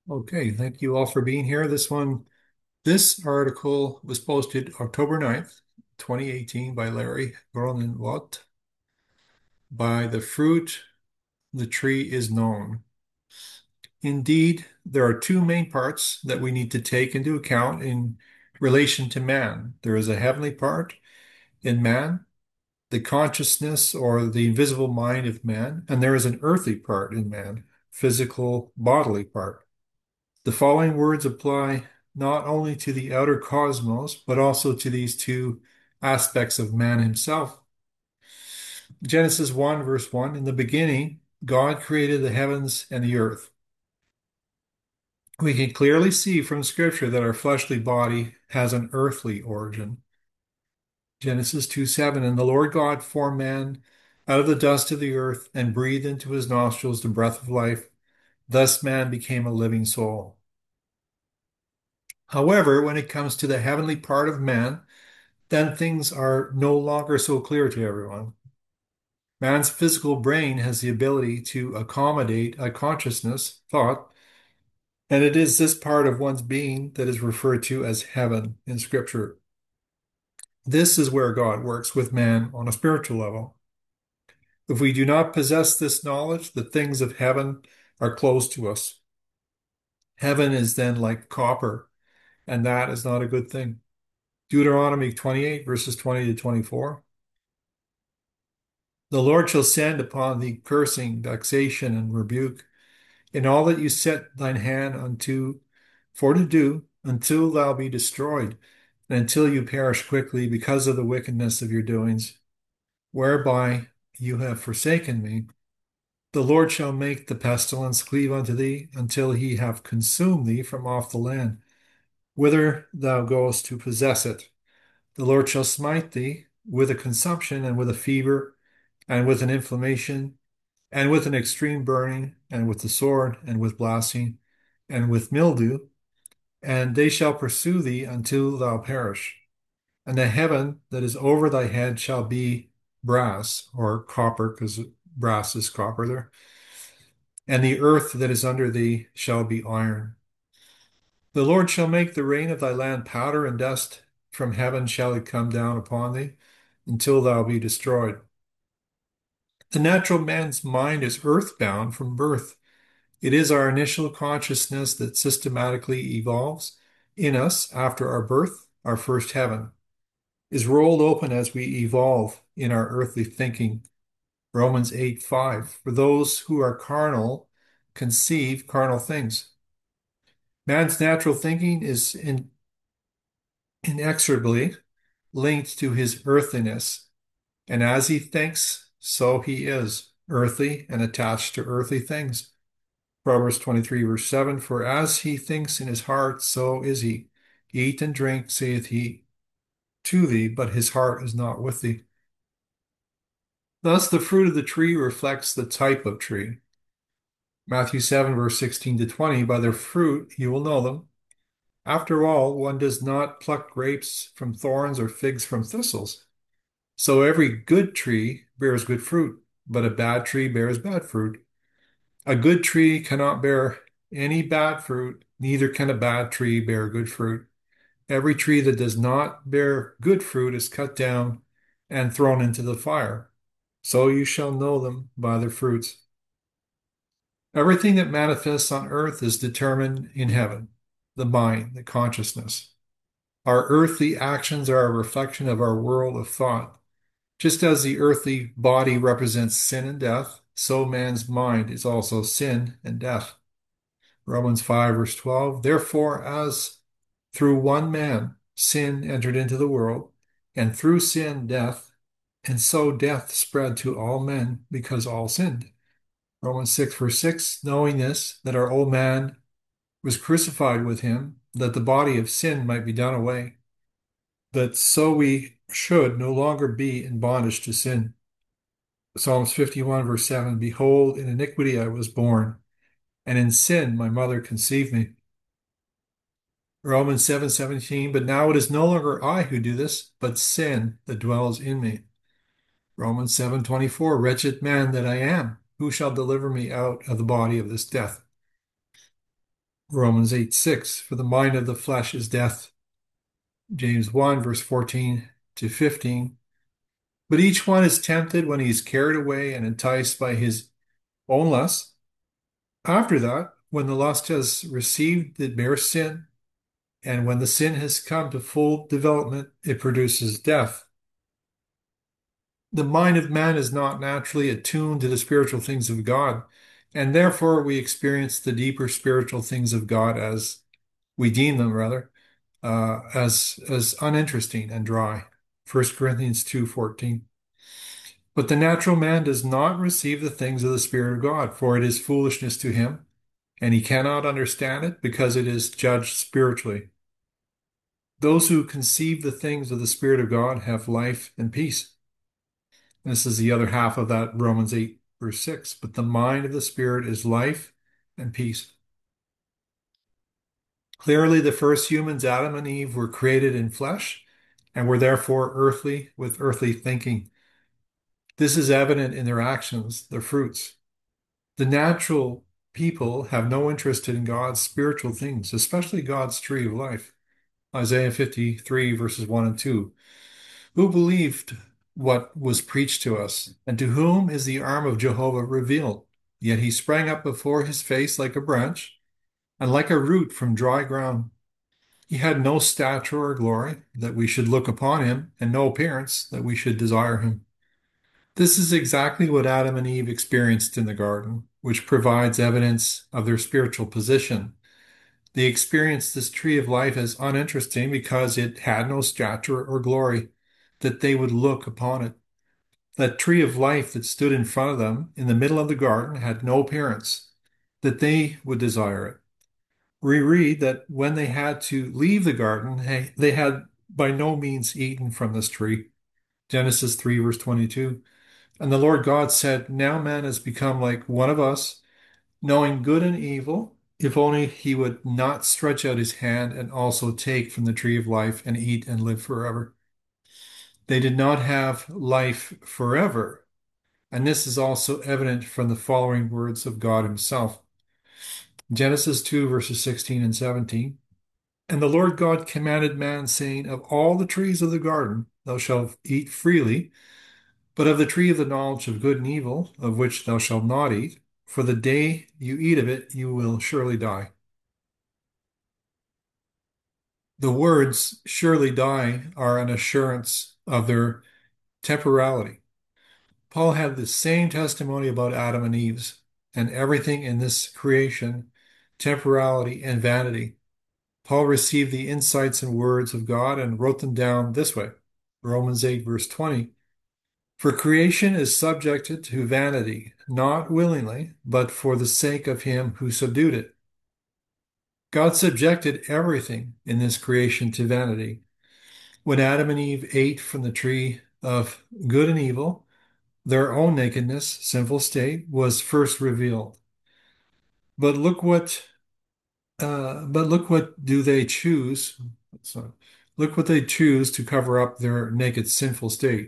Okay, thank you all for being here. This article was posted October 9th, 2018 by Larry Gronenwald. By the fruit, the tree is known. Indeed, there are two main parts that we need to take into account in relation to man. There is a heavenly part in man, the consciousness or the invisible mind of man, and there is an earthly part in man, physical, bodily part. The following words apply not only to the outer cosmos, but also to these two aspects of man himself. Genesis 1, verse 1, in the beginning, God created the heavens and the earth. We can clearly see from Scripture that our fleshly body has an earthly origin. Genesis 2:7, and the Lord God formed man out of the dust of the earth and breathed into his nostrils the breath of life. Thus man became a living soul. However, when it comes to the heavenly part of man, then things are no longer so clear to everyone. Man's physical brain has the ability to accommodate a consciousness, thought, and it is this part of one's being that is referred to as heaven in Scripture. This is where God works with man on a spiritual level. If we do not possess this knowledge, the things of heaven are closed to us. Heaven is then like copper, and that is not a good thing. Deuteronomy 28, verses 20 to 24. The Lord shall send upon thee cursing, vexation, and rebuke in all that you set thine hand unto for to do, until thou be destroyed, and until you perish quickly because of the wickedness of your doings, whereby you have forsaken me. The Lord shall make the pestilence cleave unto thee, until he have consumed thee from off the land, whither thou goest to possess it. The Lord shall smite thee with a consumption, and with a fever, and with an inflammation, and with an extreme burning, and with the sword, and with blasting, and with mildew, and they shall pursue thee until thou perish. And the heaven that is over thy head shall be brass, or copper, because brass is copper there, and the earth that is under thee shall be iron. The Lord shall make the rain of thy land powder and dust. From heaven shall it come down upon thee, until thou be destroyed. The natural man's mind is earthbound from birth. It is our initial consciousness that systematically evolves in us after our birth. Our first heaven is rolled open as we evolve in our earthly thinking. Romans 8:5. For those who are carnal conceive carnal things. Man's natural thinking is inexorably linked to his earthliness, and as he thinks, so he is earthly and attached to earthly things. Proverbs 23, verse 7, for as he thinks in his heart, so is he. Eat and drink, saith he to thee, but his heart is not with thee. Thus the fruit of the tree reflects the type of tree. Matthew 7, verse 16 to 20, by their fruit you will know them. After all, one does not pluck grapes from thorns or figs from thistles. So every good tree bears good fruit, but a bad tree bears bad fruit. A good tree cannot bear any bad fruit, neither can a bad tree bear good fruit. Every tree that does not bear good fruit is cut down and thrown into the fire. So you shall know them by their fruits. Everything that manifests on earth is determined in heaven, the mind, the consciousness. Our earthly actions are a reflection of our world of thought. Just as the earthly body represents sin and death, so man's mind is also sin and death. Romans 5, verse 12. Therefore, as through one man sin entered into the world, and through sin death, and so death spread to all men because all sinned. Romans 6, verse 6. Knowing this, that our old man was crucified with him, that the body of sin might be done away, that so we should no longer be in bondage to sin. Psalms 51, verse 7. Behold, in iniquity I was born, and in sin my mother conceived me. Romans 7:17, but now it is no longer I who do this, but sin that dwells in me. Romans 7:24, wretched man that I am, who shall deliver me out of the body of this death? Romans 8:6, for the mind of the flesh is death. James 1, verse 14 to 15. But each one is tempted when he is carried away and enticed by his own lust. After that, when the lust has received, it bears sin. And when the sin has come to full development, it produces death. The mind of man is not naturally attuned to the spiritual things of God, and therefore we experience the deeper spiritual things of God as we deem them rather as uninteresting and dry. 1 Corinthians 2:14. But the natural man does not receive the things of the Spirit of God, for it is foolishness to him, and he cannot understand it because it is judged spiritually. Those who conceive the things of the Spirit of God have life and peace. This is the other half of that Romans 8, verse 6. But the mind of the Spirit is life and peace. Clearly, the first humans, Adam and Eve, were created in flesh and were therefore earthly with earthly thinking. This is evident in their actions, their fruits. The natural people have no interest in God's spiritual things, especially God's tree of life. Isaiah 53, verses 1 and 2. Who believed what was preached to us, and to whom is the arm of Jehovah revealed? Yet he sprang up before his face like a branch, and like a root from dry ground. He had no stature or glory that we should look upon him, and no appearance that we should desire him. This is exactly what Adam and Eve experienced in the garden, which provides evidence of their spiritual position. They experienced this tree of life as uninteresting because it had no stature or glory that they would look upon it. That tree of life that stood in front of them in the middle of the garden had no appearance that they would desire it. We read that when they had to leave the garden, they had by no means eaten from this tree. Genesis 3, verse 22. And the Lord God said, now man has become like one of us, knowing good and evil, if only he would not stretch out his hand and also take from the tree of life and eat and live forever. They did not have life forever. And this is also evident from the following words of God himself. Genesis 2, verses 16 and 17. And the Lord God commanded man, saying, of all the trees of the garden thou shalt eat freely, but of the tree of the knowledge of good and evil, of which thou shalt not eat, for the day you eat of it, you will surely die. The words surely die are an assurance of their temporality. Paul had the same testimony about Adam and Eve's and everything in this creation, temporality and vanity. Paul received the insights and words of God and wrote them down this way. Romans 8, verse 20. For creation is subjected to vanity, not willingly, but for the sake of him who subdued it. God subjected everything in this creation to vanity. When Adam and Eve ate from the tree of good and evil, their own nakedness, sinful state, was first revealed. But look what do they choose? Sorry. Look what they choose to cover up their naked sinful state.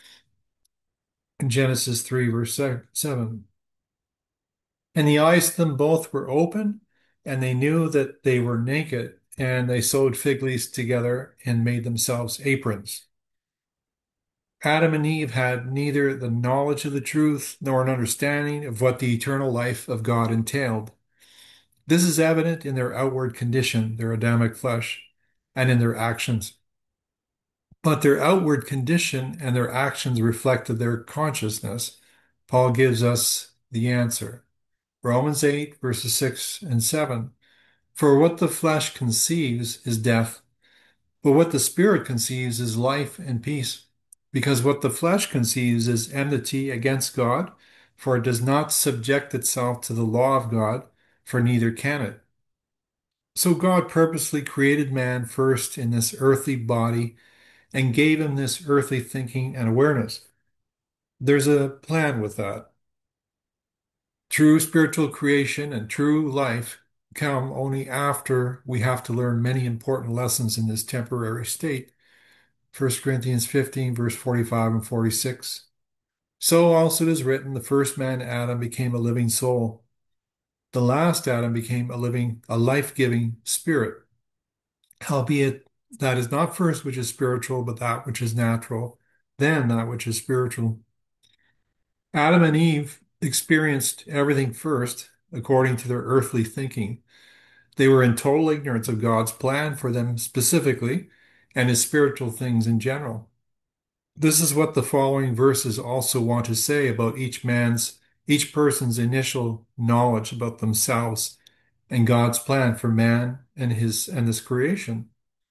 In Genesis 3, verse 7. And the eyes of them both were open, and they knew that they were naked, and they sewed fig leaves together and made themselves aprons. Adam and Eve had neither the knowledge of the truth nor an understanding of what the eternal life of God entailed. This is evident in their outward condition, their Adamic flesh, and in their actions. But their outward condition and their actions reflected their consciousness. Paul gives us the answer. Romans 8, verses 6 and 7. For what the flesh conceives is death, but what the Spirit conceives is life and peace. Because what the flesh conceives is enmity against God, for it does not subject itself to the law of God, for neither can it. So God purposely created man first in this earthly body and gave him this earthly thinking and awareness. There's a plan with that. True spiritual creation and true life come only after we have to learn many important lessons in this temporary state. 1 Corinthians 15, verse 45 and 46. So also it is written, the first man, Adam, became a living soul. The last Adam became a life-giving spirit, howbeit that is not first which is spiritual, but that which is natural, then that which is spiritual. Adam and Eve experienced everything first according to their earthly thinking. They were in total ignorance of God's plan for them specifically and his spiritual things in general. This is what the following verses also want to say about each person's initial knowledge about themselves and God's plan for man and his creation.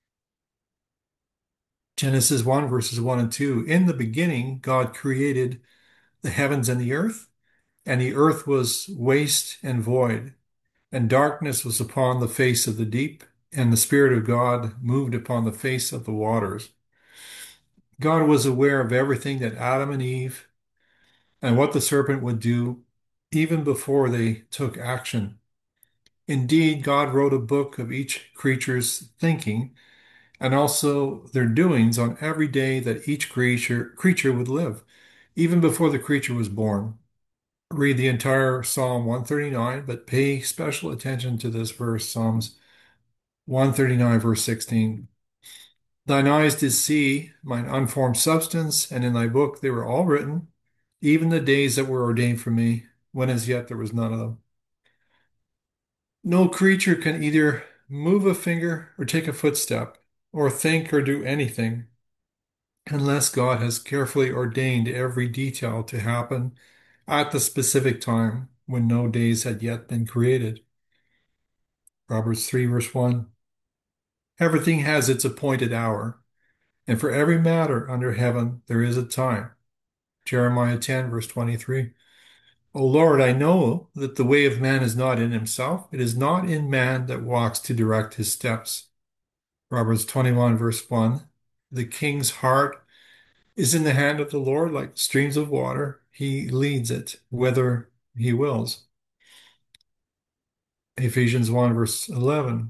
Genesis 1 verses 1 and 2. In the beginning, God created the heavens and the earth was waste and void, and darkness was upon the face of the deep, and the Spirit of God moved upon the face of the waters. God was aware of everything that Adam and Eve and what the serpent would do even before they took action. Indeed, God wrote a book of each creature's thinking and also their doings on every day that each creature would live, even before the creature was born. Read the entire Psalm 139, but pay special attention to this verse, Psalms 139, verse 16. Thine eyes did see mine unformed substance, and in thy book they were all written, even the days that were ordained for me, when as yet there was none of them. No creature can either move a finger or take a footstep, or think or do anything, unless God has carefully ordained every detail to happen at the specific time when no days had yet been created. Proverbs 3, verse 1. Everything has its appointed hour, and for every matter under heaven there is a time. Jeremiah 10, verse 23. O Lord, I know that the way of man is not in himself. It is not in man that walks to direct his steps. Proverbs 21, verse 1. The king's heart is in the hand of the Lord like streams of water. He leads it whither he wills. Ephesians 1, verse 11.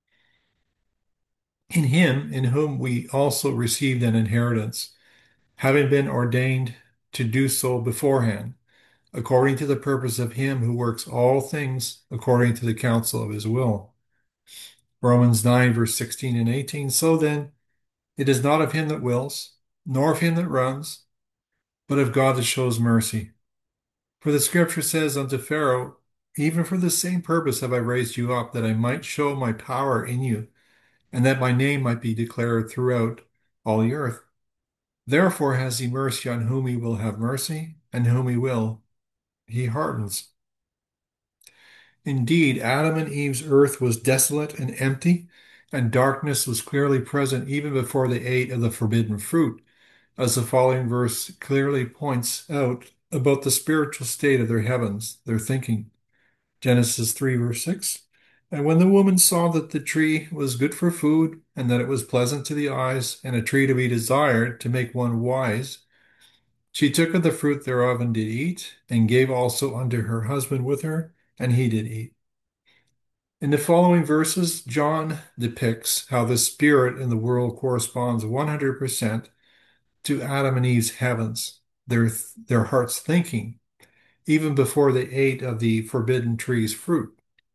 In him, in whom we also received an inheritance, having been ordained to do so beforehand, according to the purpose of him who works all things according to the counsel of his will. Romans 9, verse 16 and 18. So then, it is not of him that wills, nor of him that runs, but of God that shows mercy. For the scripture says unto Pharaoh, even for the same purpose have I raised you up, that I might show my power in you, and that my name might be declared throughout all the earth. Therefore has he mercy on whom he will have mercy, and whom he hardens. Indeed, Adam and Eve's earth was desolate and empty, and darkness was clearly present even before they ate of the forbidden fruit, as the following verse clearly points out about the spiritual state of their heavens, their thinking. Genesis 3, verse 6. And when the woman saw that the tree was good for food, and that it was pleasant to the eyes, and a tree to be desired to make one wise, she took of the fruit thereof and did eat, and gave also unto her husband with her, and he did eat. In the following verses, John depicts how the spirit in the world corresponds 100% to Adam and Eve's heavens, their hearts thinking, even before they ate of the forbidden tree's fruit.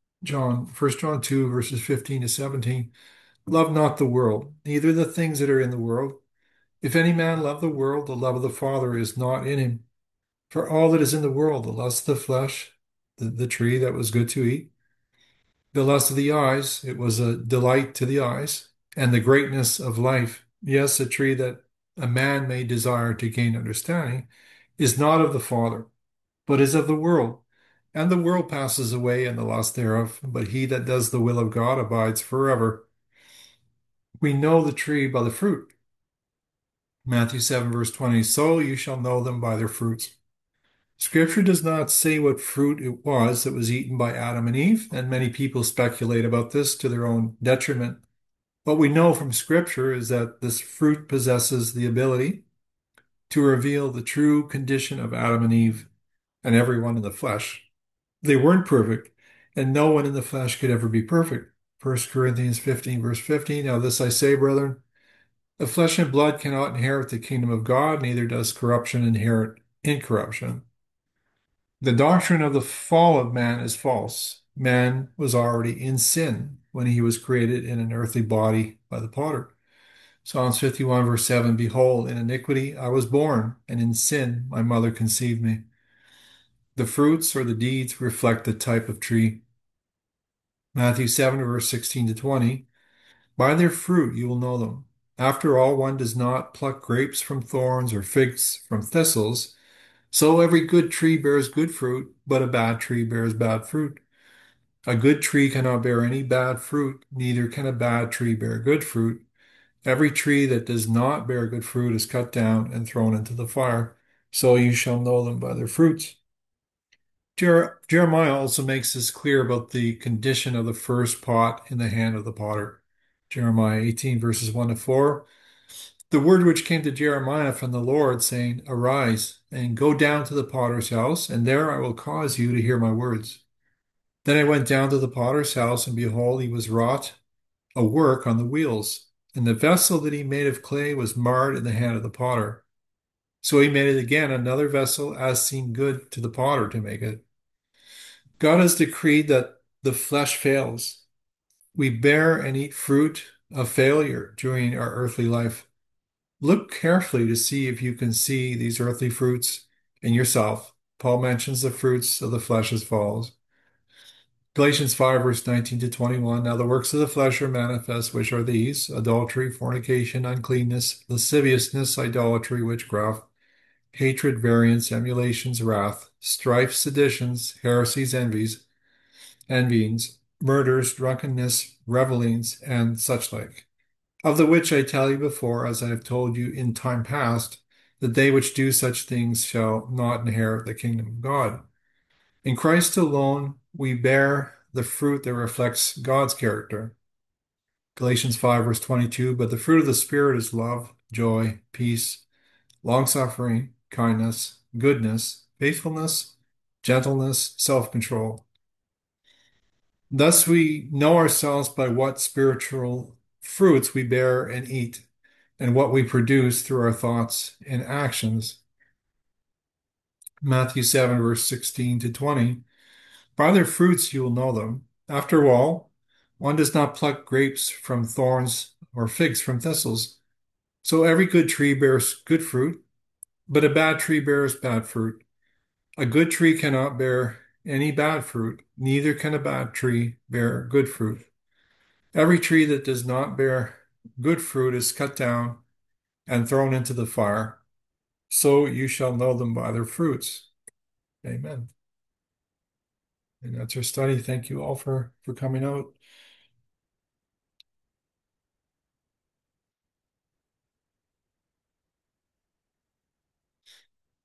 1 John 2, verses 15 to 17. Love not the world, neither the things that are in the world. If any man love the world, the love of the Father is not in him. For all that is in the world, the lust of the flesh, the tree that was good to eat, the lust of the eyes, it was a delight to the eyes, and the greatness of life, yes, a tree that a man may desire to gain understanding, is not of the Father, but is of the world. And the world passes away and the lust thereof, but he that does the will of God abides forever. We know the tree by the fruit. Matthew 7, verse 20. So you shall know them by their fruits. Scripture does not say what fruit it was that was eaten by Adam and Eve, and many people speculate about this to their own detriment. What we know from Scripture is that this fruit possesses the ability to reveal the true condition of Adam and Eve and everyone in the flesh. They weren't perfect, and no one in the flesh could ever be perfect. 1 Corinthians 15, verse 15. Now this I say, brethren, the flesh and blood cannot inherit the kingdom of God, neither does corruption inherit incorruption. The doctrine of the fall of man is false. Man was already in sin when he was created in an earthly body by the potter. Psalms 51, verse 7, Behold, in iniquity I was born, and in sin my mother conceived me. The fruits or the deeds reflect the type of tree. Matthew 7, verse 16 to 20, By their fruit you will know them. After all, one does not pluck grapes from thorns or figs from thistles. So every good tree bears good fruit, but a bad tree bears bad fruit. A good tree cannot bear any bad fruit, neither can a bad tree bear good fruit. Every tree that does not bear good fruit is cut down and thrown into the fire. So you shall know them by their fruits. Jeremiah also makes this clear about the condition of the first pot in the hand of the potter. Jeremiah 18, verses 1 to 4. The word which came to Jeremiah from the Lord, saying, Arise and go down to the potter's house, and there I will cause you to hear my words. Then I went down to the potter's house, and behold, he was wrought a work on the wheels, and the vessel that he made of clay was marred in the hand of the potter. So he made it again another vessel as seemed good to the potter to make it. God has decreed that the flesh fails. We bear and eat fruit of failure during our earthly life. Look carefully to see if you can see these earthly fruits in yourself. Paul mentions the fruits of the flesh as follows. Galatians 5, verse 19 to 21. Now the works of the flesh are manifest, which are these: adultery, fornication, uncleanness, lasciviousness, idolatry, witchcraft, hatred, variance, emulations, wrath, strife, seditions, heresies, envyings, murders, drunkenness, revelings, and such like. Of the which I tell you before, as I have told you in time past, that they which do such things shall not inherit the kingdom of God. In Christ alone, we bear the fruit that reflects God's character. Galatians 5, verse 22, but the fruit of the Spirit is love, joy, peace, long-suffering, kindness, goodness, faithfulness, gentleness, self-control. Thus we know ourselves by what spiritual fruits we bear and eat, and what we produce through our thoughts and actions. Matthew 7, verse 16 to 20. By their fruits you will know them. After all, one does not pluck grapes from thorns or figs from thistles. So every good tree bears good fruit, but a bad tree bears bad fruit. A good tree cannot bear any bad fruit, neither can a bad tree bear good fruit. Every tree that does not bear good fruit is cut down and thrown into the fire. So you shall know them by their fruits. Amen. And that's our study. Thank you all for coming out.